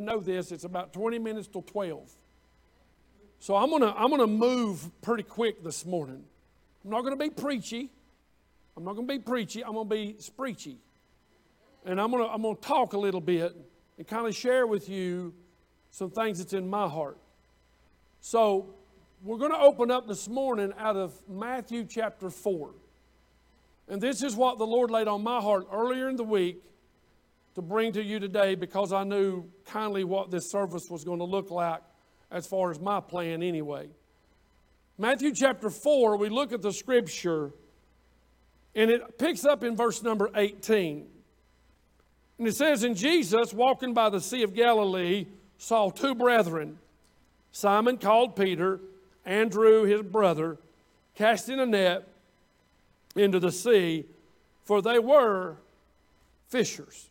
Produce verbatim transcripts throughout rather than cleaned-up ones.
know this, it's about twenty minutes till twelve. So I'm gonna I'm gonna move pretty quick this morning. I'm not gonna be preachy. I'm not gonna be preachy. I'm gonna be spreachy, and I'm gonna I'm gonna talk a little bit and kind of share with you some things that's in my heart. So we're going to open up this morning out of Matthew chapter four. And this is what the Lord laid on my heart earlier in the week to bring to you today, because I knew kindly what this service was going to look like as far as my plan anyway. Matthew chapter four, we look at the scripture, and it picks up in verse number eighteen. And it says, "And Jesus, walking by the Sea of Galilee, saw two brethren, Simon called Peter, Andrew his brother, casting a net into the sea, for they were fishers."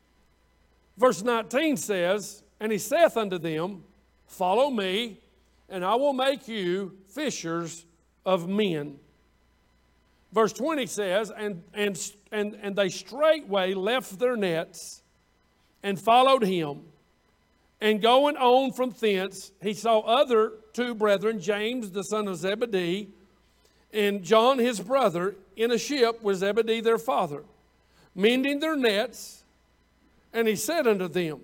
Verse nineteen says, "And he saith unto them, Follow me, and I will make you fishers of men." Verse twenty says, and, and, and, and they straightway left their nets and followed him. And going on from thence, he saw other two brethren, James the son of Zebedee, and John his brother, in a ship with Zebedee their father, mending their nets. And he said unto them,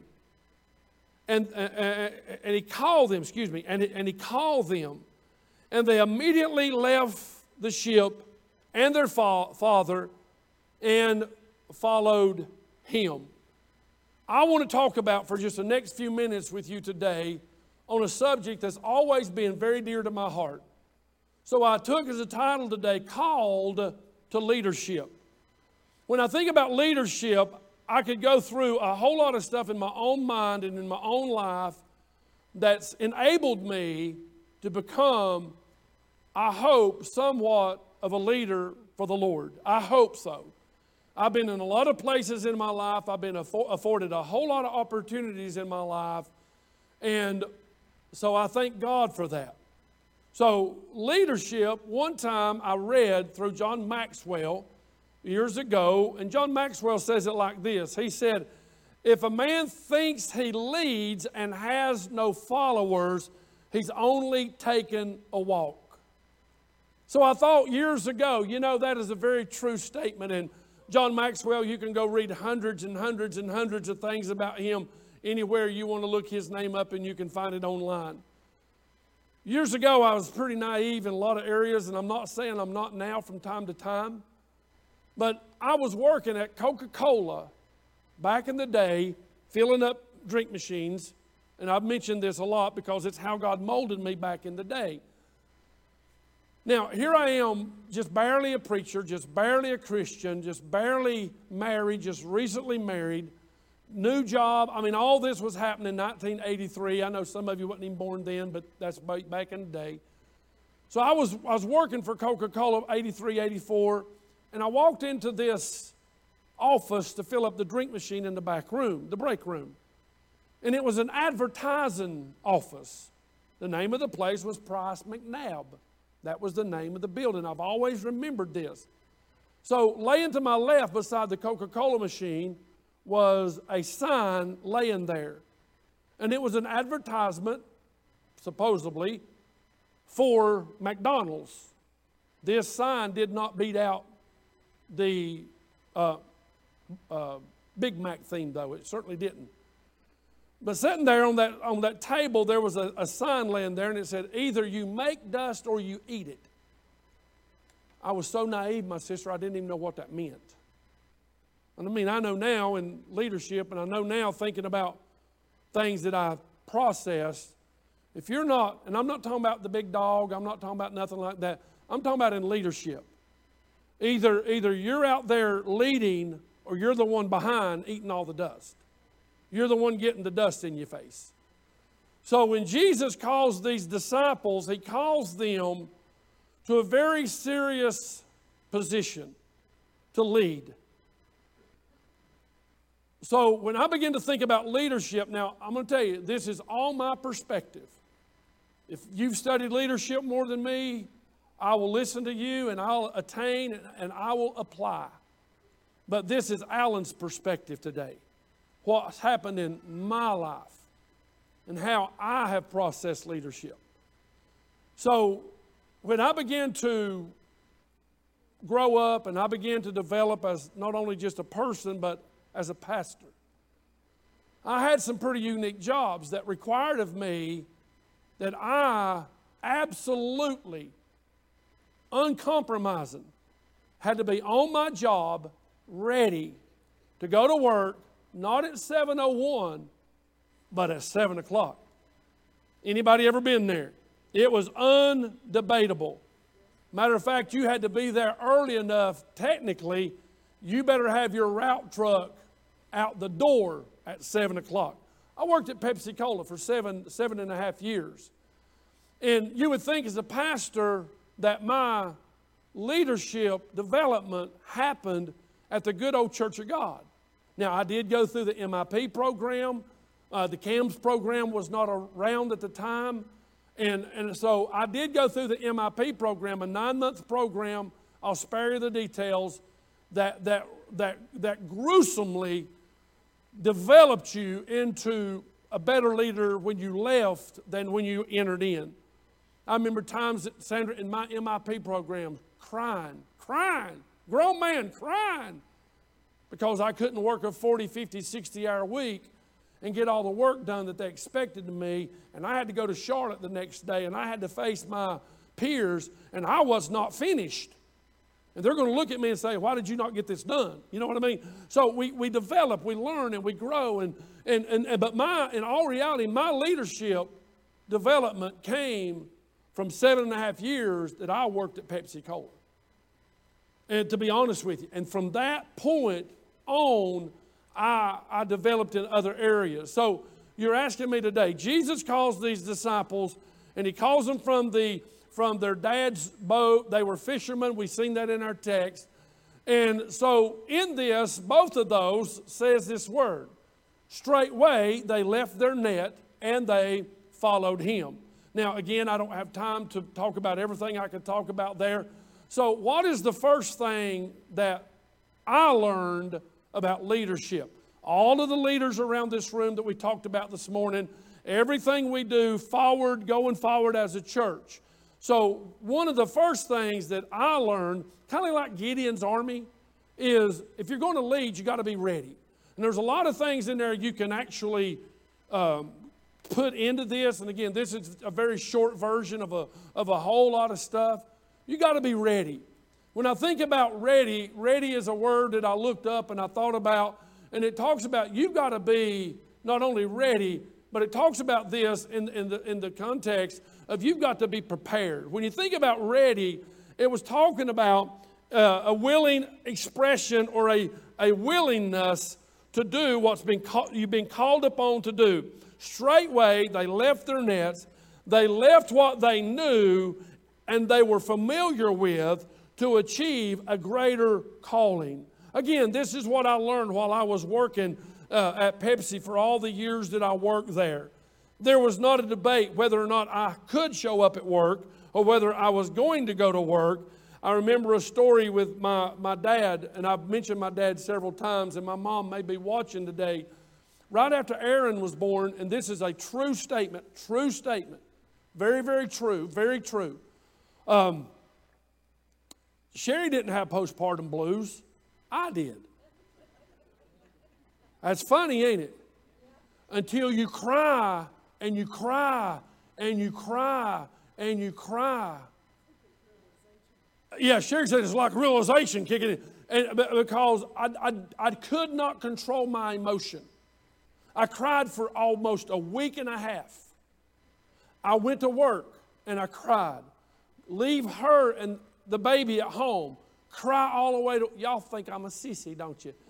and, uh, uh, and he called them, excuse me, and, and he called them, and they immediately left the ship and their fa- father and followed him. I want to talk about for just the next few minutes with you today on a subject that's always been very dear to my heart. So I took as a title today, Called to Leadership. When I think about leadership, I could go through a whole lot of stuff in my own mind and in my own life that's enabled me to become, I hope, somewhat of a leader for the Lord. I hope so. I've been in a lot of places in my life. I've been afforded a whole lot of opportunities in my life. And so I thank God for that. So leadership, one time I read through John Maxwell years ago, and John Maxwell says it like this. He said, "If a man thinks he leads and has no followers, he's only taken a walk." So I thought years ago, you know, that is a very true statement. And John Maxwell, you can go read hundreds and hundreds and hundreds of things about him anywhere you want to look his name up, and you can find it online. Years ago, I was pretty naive in a lot of areas, and I'm not saying I'm not now from time to time. But I was working at Coca-Cola back in the day, filling up drink machines. And I've mentioned this a lot because it's how God molded me back in the day. Now, here I am, just barely a preacher, just barely a Christian, just barely married, just recently married, new job. I mean, all this was happening in nineteen eighty-three. I know some of you wasn't even born then, but that's back in the day. So I was, I was working for Coca-Cola eighty-three, eighty-four, and I walked into this office to fill up the drink machine in the back room, the break room. And it was an advertising office. The name of the place was Price McNabb. That was the name of the building. I've always remembered this. So laying to my left beside the Coca-Cola machine was a sign laying there. And it was an advertisement, supposedly, for McDonald's. This sign did not beat out the uh, uh, Big Mac theme, though. It certainly didn't. But sitting there on that, on that table, there was a, a sign laying there, and it said, "Either you make dust or you eat it." I was so naive, my sister, I didn't even know what that meant. And I mean, I know now in leadership, and I know now thinking about things that I process, if you're not, and I'm not talking about the big dog, I'm not talking about nothing like that, I'm talking about in leadership. Either, either you're out there leading or you're the one behind eating all the dust. You're the one getting the dust in your face. So when Jesus calls these disciples, he calls them to a very serious position to lead. So when I begin to think about leadership, now I'm going to tell you, this is all my perspective. If you've studied leadership more than me, I will listen to you and I'll attain and I will apply. But this is Alan's perspective today. What's happened in my life. and how I have processed leadership. So when I began to grow up and I began to develop as not only just a person, but as a pastor, I had some pretty unique jobs that required of me that I absolutely, uncompromising, had to be on my job, ready to go to work, not at seven oh one, but at seven o'clock. Anybody ever been there? It was undebatable. Matter of fact, you had to be there early enough. Technically, you better have your route truck out the door at seven o'clock. I worked at Pepsi Cola for seven, seven and a half years. And you would think as a pastor that my leadership development happened at the good old Church of God. Now, I did go through the M I P program. Uh, the C A M S program was not around at the time. And, and so I did go through the M I P program, a nine-month program. I'll spare you the details, that, that, that, that gruesomely developed you into a better leader when you left than when you entered in. I remember times that Sandra in my M I P program crying, crying, grown man crying, because I couldn't work a forty, fifty, sixty hour week and get all the work done that they expected of me. And I had to go to Charlotte the next day, and I had to face my peers, and I was not finished. And they're going to look at me and say, why did you not get this done? You know what I mean? So we, we develop, we learn, and we grow. And, and, and, and but my, in all reality, my leadership development came from seven and a half years that I worked at Pepsi Cola. And to be honest with you, and from that point on, I, I developed in other areas. So you're asking me today, Jesus calls these disciples, and he calls them from, the, from their dad's boat. They were fishermen. We've seen that in our text. And so in this, both of those says this word. Straightway, they left their net, and they followed him. Now, again, I don't have time to talk about everything I could talk about there. So what is the first thing that I learned about leadership? All of the leaders around this room that we talked about this morning, everything we do forward, going forward as a church. So one of the first things that I learned, kind of like Gideon's army, is if you're going to lead, you got to be ready. And there's a lot of things in there you can actually um, put into this. And again, this is a very short version of a, of a whole lot of stuff. You got to be ready. When I think about ready, ready is a word that I looked up and I thought about, and it talks about you've got to be not only ready, but it talks about this in, in, the, in the context of you've got to be prepared. When you think about ready, it was talking about uh, a willing expression or a, a willingness to do what's been call, you've been called upon to do. Straightway, they left their nets, they left what they knew and they were familiar with to achieve a greater calling. Again, this is what I learned while I was working uh, at Pepsi for all the years that I worked there. There was not a debate whether or not I could show up at work or whether I was going to go to work. I remember a story with my, my dad, and I've mentioned my dad several times, and my mom may be watching today. Right after Aaron was born, and this is a true statement, true statement, very, very true, very true. Um, Sherry didn't have postpartum blues. I did. That's funny, ain't it? Until you cry and you cry and you cry and you cry. Yeah, Sherry said it's like realization kicking in. And because I, I, I could not control my emotion. I cried for almost a week and a half. I went to work and I cried. Leave her and the baby at home. Cry all the way to, y'all think I'm a sissy, don't you?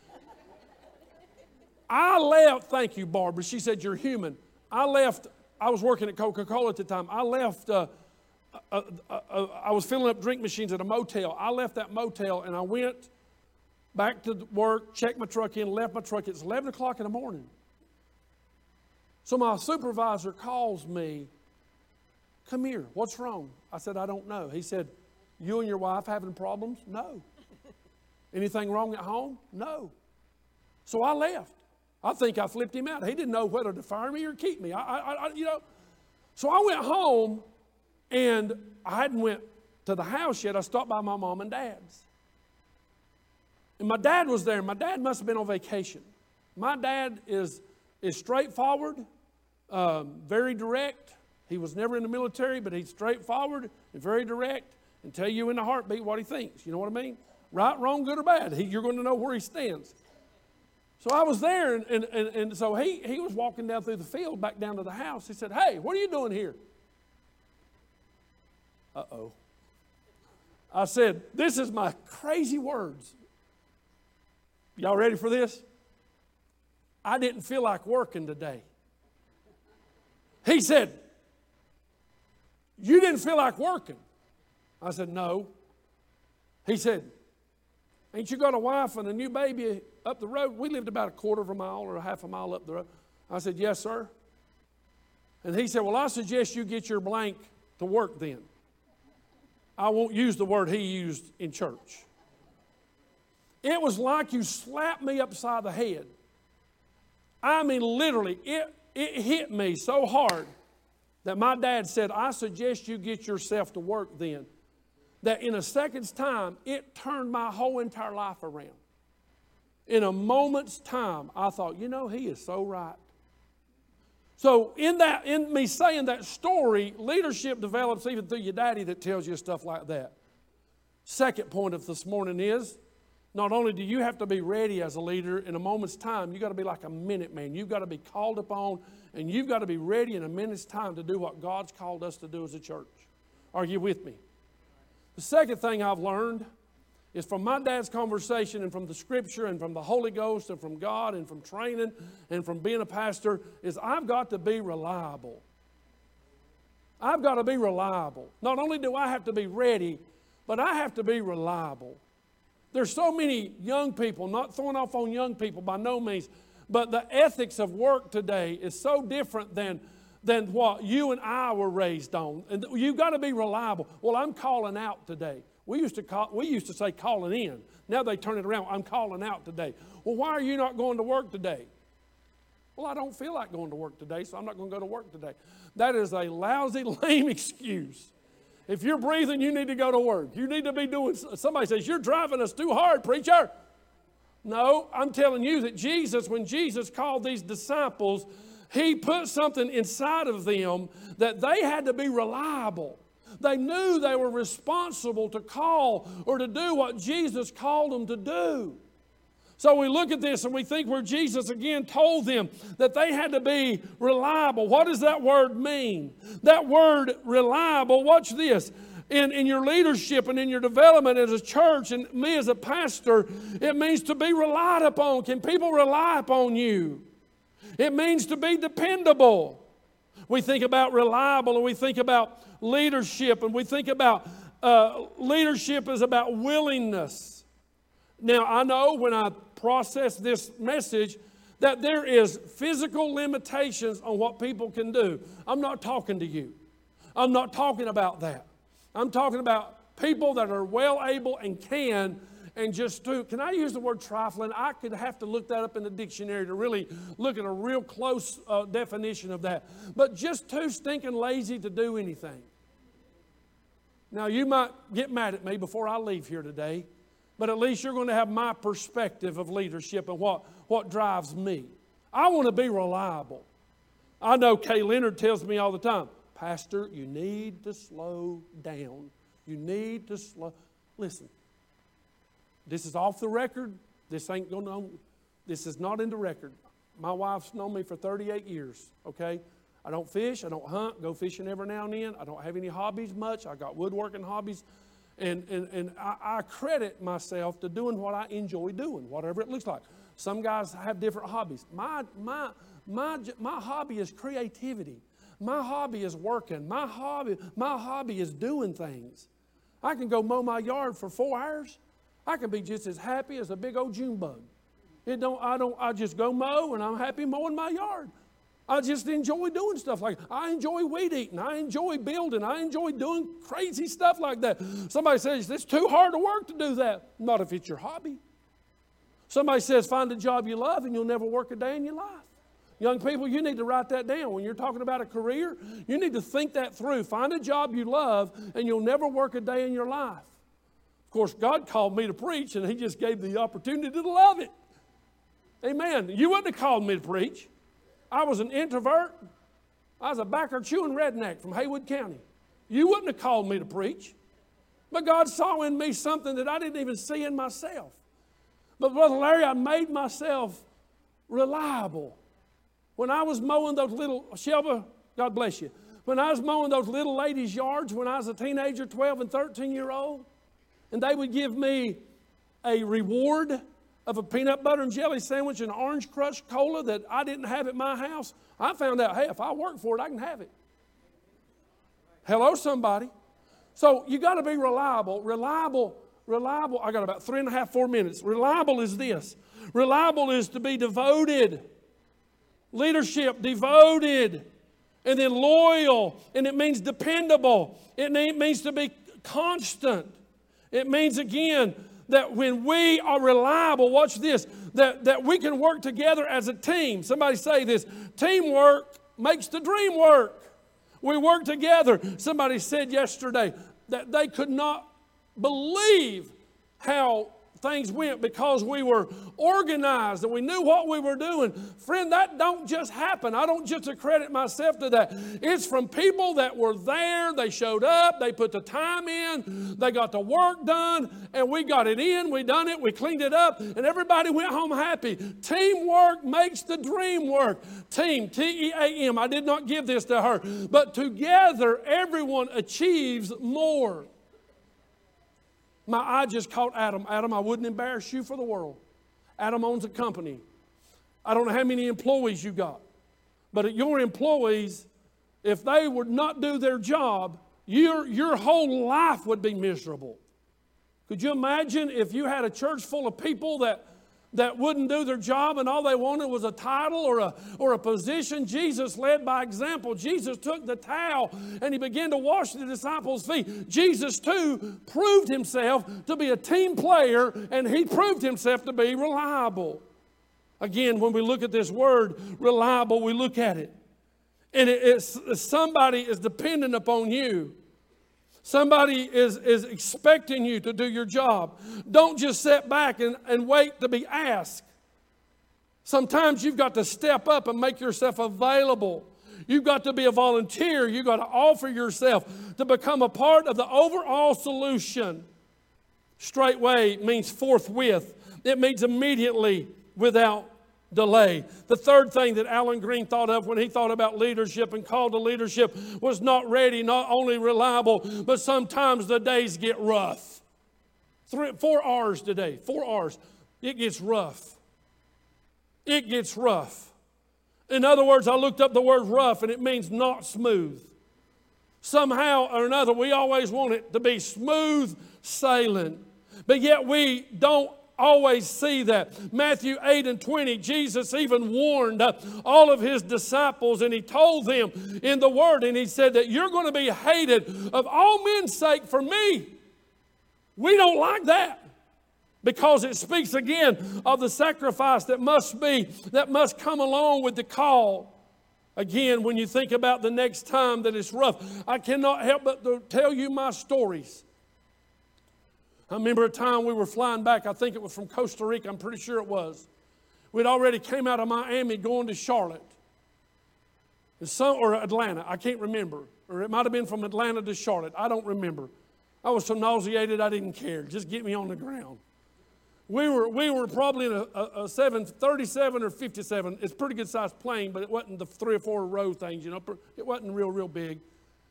I left, thank you, Barbara. She said, you're human. I left, I was working at Coca-Cola at the time. I left, uh, uh, uh, uh, I was filling up drink machines at a motel. I left that motel and I went back to work, checked my truck in, left my truck. It's eleven o'clock in the morning. So my supervisor calls me, come here, what's wrong? I said, I don't know. He said, you and your wife having problems? No. Anything wrong at home? No. So I left. I think I flipped him out. He didn't know whether to fire me or keep me. I, I, I you know. So I went home, and I hadn't went to the house yet. I stopped by my mom and dad's. And my dad was there. My dad must have been on vacation. My dad is, is straightforward, um, very direct. He was never in the military, but he's straightforward and very direct and tell you in a heartbeat what he thinks. You know what I mean? Right, wrong, good, or bad. He, you're going to know where he stands. So I was there, and, and, and, and so he, he was walking down through the field back down to the house. He said, "Hey, what are you doing here?" Uh-oh. I said, "This is my crazy words." Y'all ready for this? I didn't feel like working today. He said, "You didn't feel like working?" I said, "No." He said, "Ain't you got a wife and a new baby up the road?" We lived about a quarter of a mile or a half a mile up the road. I said, "Yes, sir." And he said, "Well, I suggest you get your blank to work then." I won't use the word he used in church. It was like you slapped me upside the head. I mean, literally, it, it hit me so hard that my dad said, "I suggest you get yourself to work then." That in a second's time, it turned my whole entire life around. In a moment's time, I thought, you know, he is so right. So in that, in me saying that story, leadership develops even through your daddy that tells you stuff like that. Second point of this morning is, not only do you have to be ready as a leader in a moment's time, you've got to be like a minute man. You've got to be called upon, and you've got to be ready in a minute's time to do what God's called us to do as a church. Are you with me? The second thing I've learned is from my dad's conversation and from the Scripture and from the Holy Ghost and from God and from training and from being a pastor is I've got to be reliable. I've got to be reliable. Not only do I have to be ready, but I have to be reliable. There's so many young people, not throwing off on young people by no means, but the ethics of work today is so different than than what you and I were raised on. And you've got to be reliable. Well, I'm calling out today. We used to call, we used to say calling in. Now they turn it around. I'm calling out today. Well, why are you not going to work today? Well, I don't feel like going to work today, so I'm not going to go to work today. That is a lousy, lame excuse. If you're breathing, you need to go to work. You need to be doing, somebody says, "You're driving us too hard, preacher." No, I'm telling you that Jesus, when Jesus called these disciples, He put something inside of them that they had to be reliable. They knew they were responsible to call or to do what Jesus called them to do. So we look at this and we think where Jesus again told them that they had to be reliable. What does that word mean? That word reliable, watch this. In, in your leadership and in your development as a church and me as a pastor, it means to be relied upon. Can people rely upon you? It means to be dependable. We think about reliable and we think about leadership and we think about uh, leadership is about willingness. Now, I know when I process this message that there is physical limitations on what people can do. I'm not talking to you. I'm not talking about that. I'm talking about people that are well able and can and just do. Can I use the word trifling? I could have to look that up in the dictionary to really look at a real close uh, definition of that. But just too stinking lazy to do anything. Now, you might get mad at me before I leave here today, but at least you're going to have my perspective of leadership and what, what drives me. I want to be reliable. I know Kay Leonard tells me all the time, "Pastor, you need to slow down. You need to slow." Listen. This is off the record. This ain't going to, this is not in the record. My wife's known me for thirty-eight years, okay? I don't fish, I don't hunt, go fishing every now and then. I don't have any hobbies much. I got woodworking hobbies. And, and, and I, I credit myself to doing what I enjoy doing, whatever it looks like. Some guys have different hobbies. My, my, my, my hobby is creativity. My hobby is working. My hobby, my hobby is doing things. I can go mow my yard for four hours. I can be just as happy as a big old June bug. It don't, I don't, I just go mow and I'm happy mowing my yard. I just enjoy doing stuff like that. I enjoy weed eating. I enjoy building. I enjoy doing crazy stuff like that. Somebody says, "It's too hard to work to do that." Not if it's your hobby. Somebody says, find a job you love and you'll never work a day in your life. Young people, you need to write that down. When you're talking about a career, you need to think that through. Find a job you love and you'll never work a day in your life. Of course, God called me to preach and He just gave the opportunity to love it. Amen. You wouldn't have called me to preach. I was an introvert. I was a backer chewing redneck from Haywood County. You wouldn't have called me to preach. But God saw in me something that I didn't even see in myself. But Brother Larry, I made myself reliable. When I was mowing those little, Shelba, God bless you. When I was mowing those little ladies' yards when I was a teenager, twelve and thirteen year old, and they would give me a reward of a peanut butter and jelly sandwich and orange crush cola that I didn't have at my house, I found out, hey, if I work for it, I can have it. Hello, somebody. So you got to be reliable. Reliable, reliable. I got about three and a half, four minutes. Reliable is this. Reliable is to be devoted. Leadership, devoted. And then loyal. And it means dependable. It means to be constant. It means, again, that when we are reliable, watch this, that, that we can work together as a team. Somebody say this, teamwork makes the dream work. We work together. Somebody said yesterday that they could not believe how things went because we were organized and we knew what we were doing. Friend, that don't just happen. I don't just accredit myself to that. It's from people that were there. They showed up. They put the time in. They got the work done. And we got it in. We done it. We cleaned it up. And everybody went home happy. Teamwork makes the dream work. Team, T E A M. I did not give this to her. But together, everyone achieves more. My eye just caught Adam. Adam, I wouldn't embarrass you for the world. Adam owns a company. I don't know how many employees you got. But your employees, if they would not do their job, your, your whole life would be miserable. Could you imagine if you had a church full of people that that wouldn't do their job and all they wanted was a title or a, or a position? Jesus led by example. Jesus took the towel and He began to wash the disciples' feet. Jesus too proved Himself to be a team player, and He proved Himself to be reliable. Again, when we look at this word reliable, we look at it. And it, it's, somebody is dependent upon you. Somebody is, is expecting you to do your job. Don't just sit back and, and wait to be asked. Sometimes you've got to step up and make yourself available. You've got to be a volunteer. You've got to offer yourself to become a part of the overall solution. Straightway means forthwith. It means immediately, without delay. The third thing that Alan Green thought of when he thought about leadership and called to leadership was not ready, not only reliable, but sometimes the days get rough. Three, four hours today, four hours. It gets rough. It gets rough. In other words, I looked up the word rough and it means not smooth. Somehow or another, we always want it to be smooth sailing. But yet we don't always see that. Matthew eight and twenty, Jesus even warned uh, all of His disciples, and He told them in the Word, and He said that you're going to be hated of all men's sake for me. We don't like that, because it speaks again of the sacrifice that must be, that must come along with the call. Again, when you think about the next time that it's rough, I cannot help but to tell you my stories. I remember a time we were flying back. I think it was from Costa Rica. I'm pretty sure it was. We'd already came out of Miami going to Charlotte. And some, or Atlanta. I can't remember. Or it might have been from Atlanta to Charlotte. I don't remember. I was so nauseated I didn't care. Just get me on the ground. We were, we were probably in a, a, a seven thirty-seven or fifty-seven. It's a pretty good sized plane, but it wasn't the three or four row things, you know. It wasn't real, real big.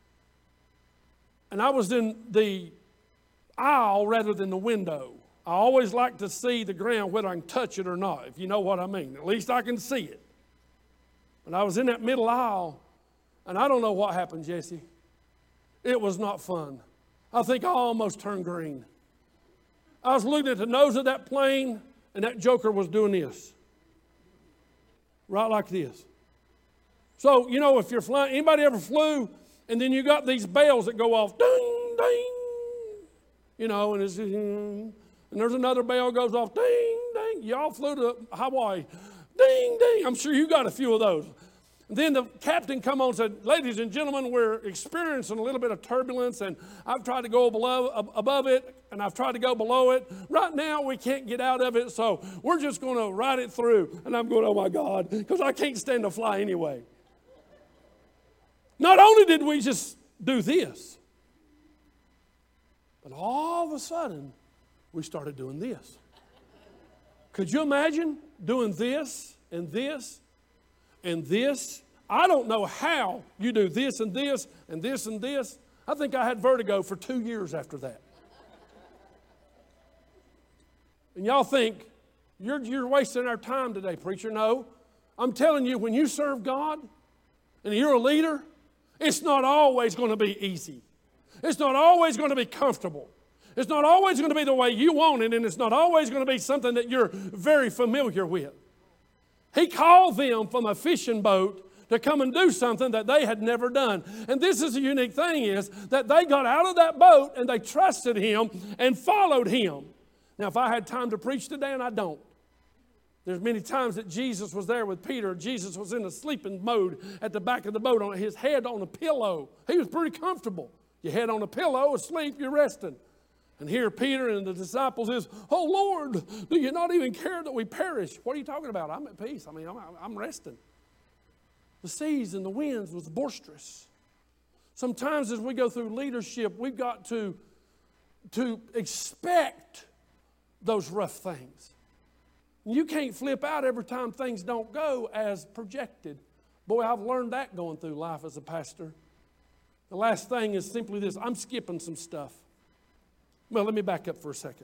And I was in the aisle rather than the window. I always like to see the ground whether I can touch it or not, if you know what I mean. At least I can see it. And I was in that middle aisle, and I don't know what happened, Jesse. It was not fun. I think I almost turned green. I was looking at the nose of that plane, and that joker was doing this. Right like this. So, you know, if you're flying, anybody ever flew, and then you got these bells that go off, ding, ding. You know, and, it's, and there's another bell goes off, ding, ding. ding. Y'all flew to Hawaii. Ding, ding. I'm sure you got a few of those. Then the captain come on and said, ladies and gentlemen, we're experiencing a little bit of turbulence, and I've tried to go below, above it, and I've tried to go below it. Right now, we can't get out of it, so we're just going to ride it through. And I'm going, oh, my God, because I can't stand to fly anyway. Not only did we just do this, but all of a sudden, we started doing this. Could you imagine doing this and this and this? I don't know how you do this and this and this and this. I think I had vertigo for two years after that. And y'all think, you're, you're wasting our time today, preacher. No, I'm telling you, when you serve God and you're a leader, it's not always going to be easy. It's not always going to be comfortable. It's not always going to be the way you want it, and it's not always going to be something that you're very familiar with. He called them from a fishing boat to come and do something that they had never done. And this is the unique thing is that they got out of that boat and they trusted him and followed him. Now, if I had time to preach today, and I don't, there's many times that Jesus was there with Peter. Jesus was in a sleeping mode at the back of the boat, on his head on a pillow. He was pretty comfortable. Your head on a pillow, asleep, you're resting. And here Peter and the disciples is, oh, Lord, do you not even care that we perish? What are you talking about? I'm at peace. I mean, I'm, I'm resting. The seas and the winds was boisterous. Sometimes as we go through leadership, we've got to, to expect those rough things. You can't flip out every time things don't go as projected. Boy, I've learned that going through life as a pastor. The last thing is simply this. I'm skipping some stuff. Well, let me back up for a second.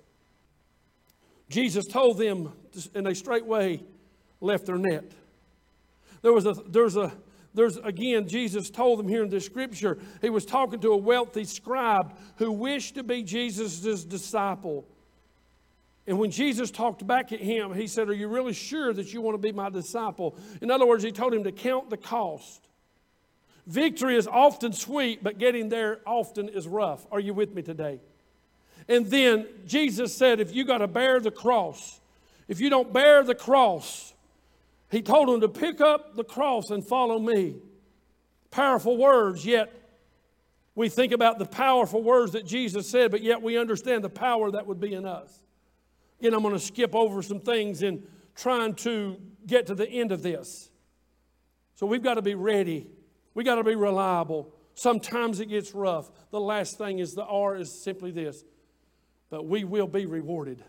Jesus told them, and they straightway left their net. There was a, there's a, there's again, Jesus told them here in this scripture, he was talking to a wealthy scribe who wished to be Jesus' disciple. And when Jesus talked back at him, he said, are you really sure that you want to be my disciple? In other words, he told him to count the cost. Victory is often sweet, but getting there often is rough. Are you with me today? And then Jesus said, if you got to bear the cross, if you don't bear the cross, he told them to pick up the cross and follow me. Powerful words, yet we think about the powerful words that Jesus said, but yet we understand the power that would be in us. Again, I'm going to skip over some things in trying to get to the end of this. So we've got to be ready. We've got to be reliable. Sometimes it gets rough. The last thing is the R is simply this. But we will be rewarded.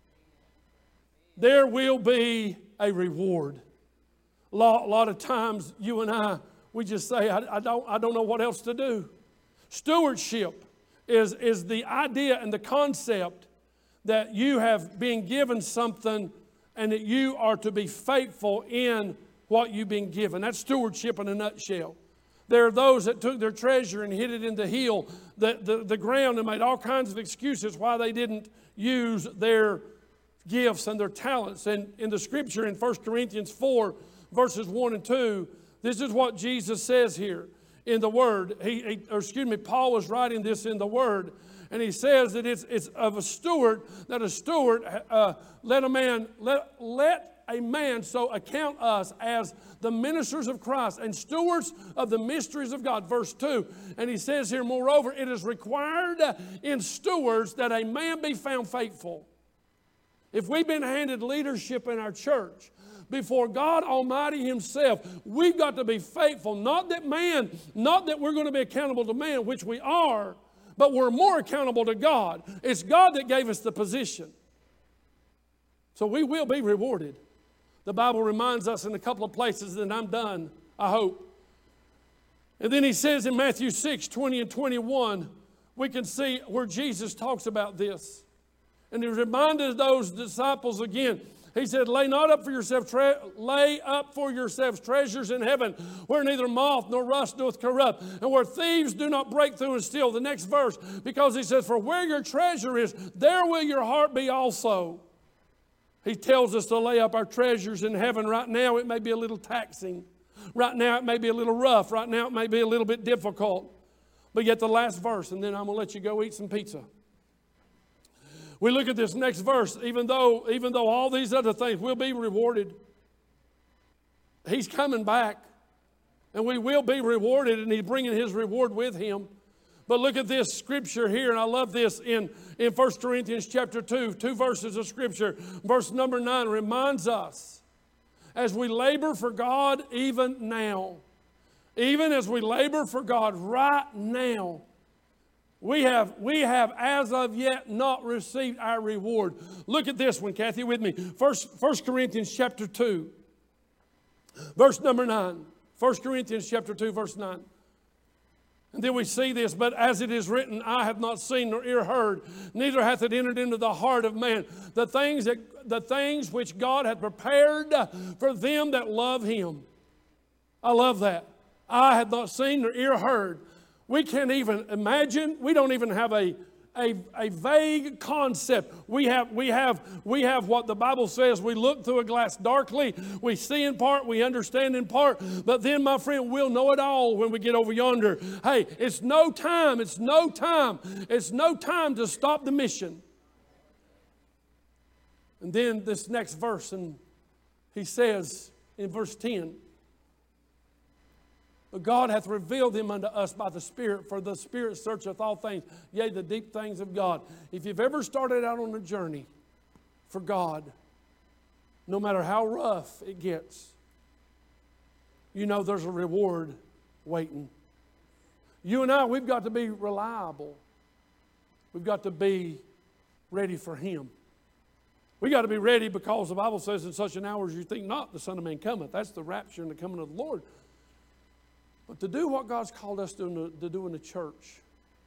There will be a reward. A lot, a lot of times you and I, we just say, I, I, don't, I don't know what else to do. Stewardship is, is the idea and the concept that you have been given something and that you are to be faithful in what you've been given. That's stewardship in a nutshell. There are those that took their treasure and hid it in the hill, the, the, the ground, and made all kinds of excuses why they didn't use their gifts and their talents. And in the scripture in First Corinthians four, verses one and two, this is what Jesus says here in the Word. He, he, or excuse me, Paul was writing this in the Word. And he says that it's, it's of a steward, that a steward, uh, let a man, let, let a man so account us as the ministers of Christ and stewards of the mysteries of God. Verse two, and he says here, moreover, it is required in stewards that a man be found faithful. If we've been handed leadership in our church, before God Almighty himself, we've got to be faithful. Not that man, not that we're going to be accountable to man, which we are, but we're more accountable to God. It's God that gave us the position. So we will be rewarded. The Bible reminds us in a couple of places, and I'm done, I hope. And then he says in Matthew six, twenty and twenty-one, we can see where Jesus talks about this. And he reminded those disciples again. He said, lay not up for yourself, tre- lay up for yourselves treasures in heaven, where neither moth nor rust doth corrupt, and where thieves do not break through and steal. The next verse, because he says, for where your treasure is, there will your heart be also. He tells us to lay up our treasures in heaven. Right now it may be a little taxing. Right now it may be a little rough. Right now it may be a little bit difficult. But yet the last verse, and then I'm going to let you go eat some pizza. We look at this next verse. Even though, even though all these other things will be rewarded, He's coming back. And we will be rewarded, and He's bringing His reward with Him. But look at this scripture here, and I love this in, in First Corinthians chapter two, two verses of scripture. Verse number nine reminds us, as we labor for God even now, even as we labor for God right now, we have, we have as of yet not received our reward. Look at this one, Kathy, with me. First, First Corinthians chapter two, verse number nine. First Corinthians chapter two, verse nine. And then we see this, but as it is written, I have not seen nor ear heard, neither hath it entered into the heart of man, the things that the things which God hath prepared for them that love Him. I love that. I have not seen nor ear heard. We can't even imagine. We don't even have a A, a vague concept. We have, we, have, we have what the Bible says. We look through a glass darkly. We see in part. We understand in part. But then, my friend, we'll know it all when we get over yonder. Hey, it's no time. It's no time. It's no time to stop the mission. And then this next verse, and he says in verse ten, but God hath revealed Him unto us by the Spirit, for the Spirit searcheth all things, yea, the deep things of God. If you've ever started out on a journey for God, no matter how rough it gets, you know there's a reward waiting. You and I, we've got to be reliable. We've got to be ready for Him. We got to be ready because the Bible says, in such an hour as you think not, the Son of Man cometh. That's the rapture and the coming of the Lord. But to do what God's called us to, to do in the church,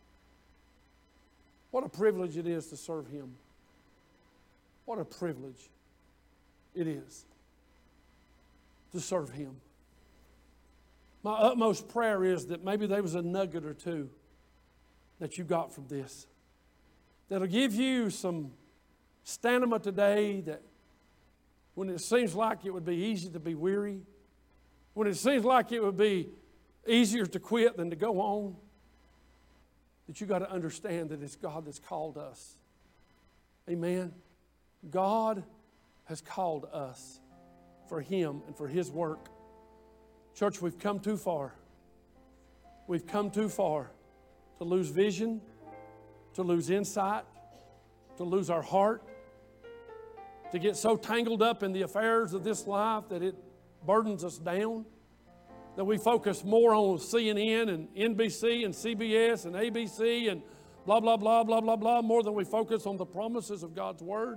what a privilege it is to serve Him. What a privilege it is to serve Him. My utmost prayer is that maybe there was a nugget or two that you got from this that'll give you some stamina today, that when it seems like it would be easy to be weary, when it seems like it would be easier to quit than to go on, that you got to understand that it's God that's called us. Amen. God has called us for Him and for His work. Church, we've come too far. We've come too far to lose vision, to lose insight, to lose our heart, to get so tangled up in the affairs of this life that it burdens us down, that we focus more on C N N and N B C and C B S and A B C and blah, blah, blah, blah, blah, blah, more than we focus on the promises of God's Word.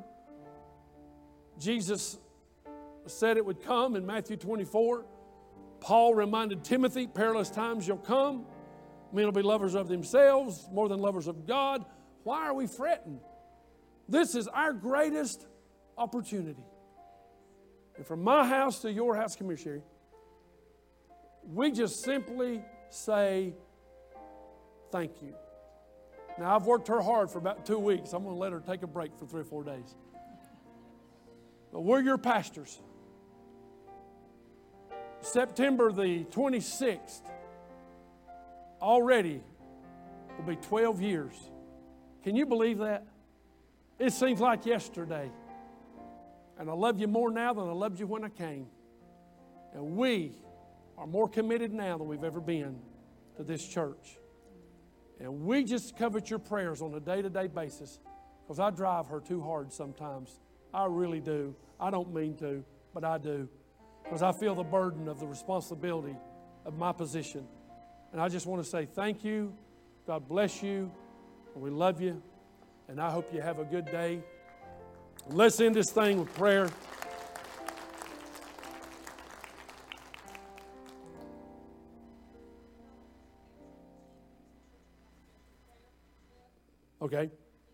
Jesus said it would come in Matthew twenty-four. Paul reminded Timothy, perilous times shall come. Men will be lovers of themselves more than lovers of God. Why are we fretting? This is our greatest opportunity. And from my house to your house, come here, Sherry, we just simply say thank you. Now, I've worked her hard for about two weeks. I'm going to let her take a break for three or four days. But we're your pastors. September the twenty-sixth, already will be twelve years. Can you believe that? It seems like yesterday. And I love you more now than I loved you when I came. And we are more committed now than we've ever been to this church. And we just covet your prayers on a day-to-day basis, because I drive her too hard sometimes. I really do. I don't mean to, but I do. Because I feel the burden of the responsibility of my position. And I just want to say thank you. God bless you. And we love you. And I hope you have a good day. And let's end this thing with prayer. Okay.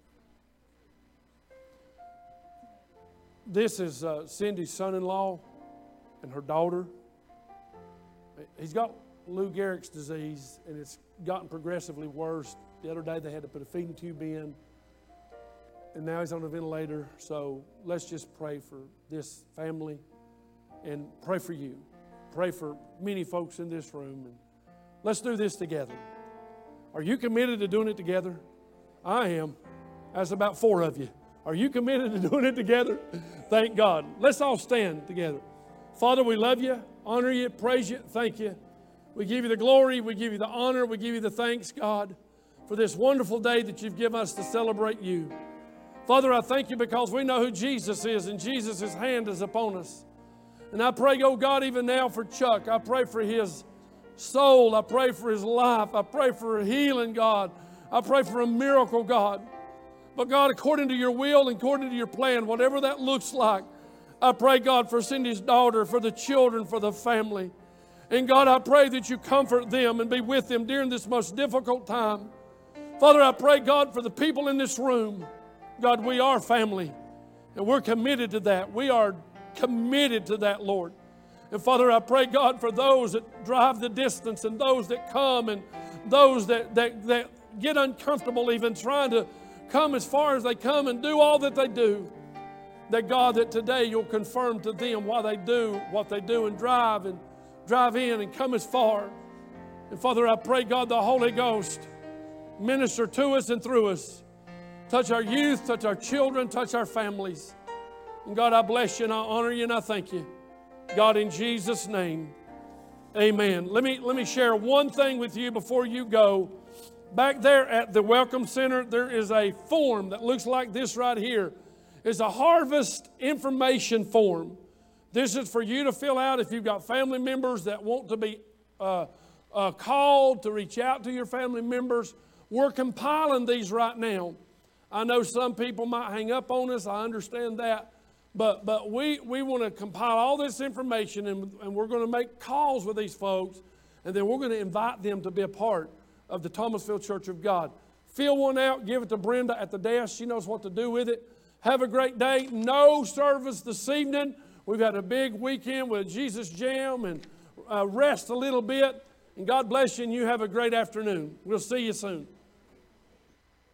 This is uh, Cindy's son-in-law and her daughter. He's got Lou Gehrig's disease, and it's gotten progressively worse. The other day they had to put a feeding tube in, and now he's on a ventilator. So let's just pray for this family and pray for you. Pray for many folks in this room. And let's do this together. Are you committed to doing it together? I am. That's about four of you. Are you committed to doing it together? Thank God. Let's all stand together. Father, we love you, honor you, praise you, thank you. We give you the glory, we give you the honor, we give you the thanks, God, for this wonderful day that you've given us to celebrate you. Father, I thank you because we know who Jesus is, and Jesus' hand is upon us. And I pray, oh God, even now for Chuck. I pray for his soul. I pray for his life. I pray for healing, God. I pray for a miracle, God. But God, according to your will and according to your plan, whatever that looks like, I pray, God, for Cindy's daughter, for the children, for the family. And God, I pray that you comfort them and be with them during this most difficult time. Father, I pray, God, for the people in this room. God, we are family, and we're committed to that. We are committed to that, Lord. And Father, I pray, God, for those that drive the distance and those that come and those that, that, that get uncomfortable even trying to come as far as they come and do all that they do. That, God, that today you'll confirm to them why they do what they do and drive and drive in and come as far. And Father, I pray, God, the Holy Ghost minister to us and through us. Touch our youth, touch our children, touch our families. And God, I bless you and I honor you and I thank you. God, in Jesus' name, amen. Let me, let me share one thing with you before you go. Back there at the Welcome Center, there is a form that looks like this right here. It's a harvest information form. This is for you to fill out if you've got family members that want to be uh, uh, called to reach out to your family members. We're compiling these right now. I know some people might hang up on us. I understand that. But, but we, we want to compile all this information, and, and we're going to make calls with these folks, and then we're going to invite them to be a part of the Thomasville Church of God. Fill one out, give it to Brenda at the desk. She knows what to do with it. Have a great day. No service this evening. We've had a big weekend with Jesus Jam, and uh, rest a little bit. And God bless you, and you have a great afternoon. We'll see you soon.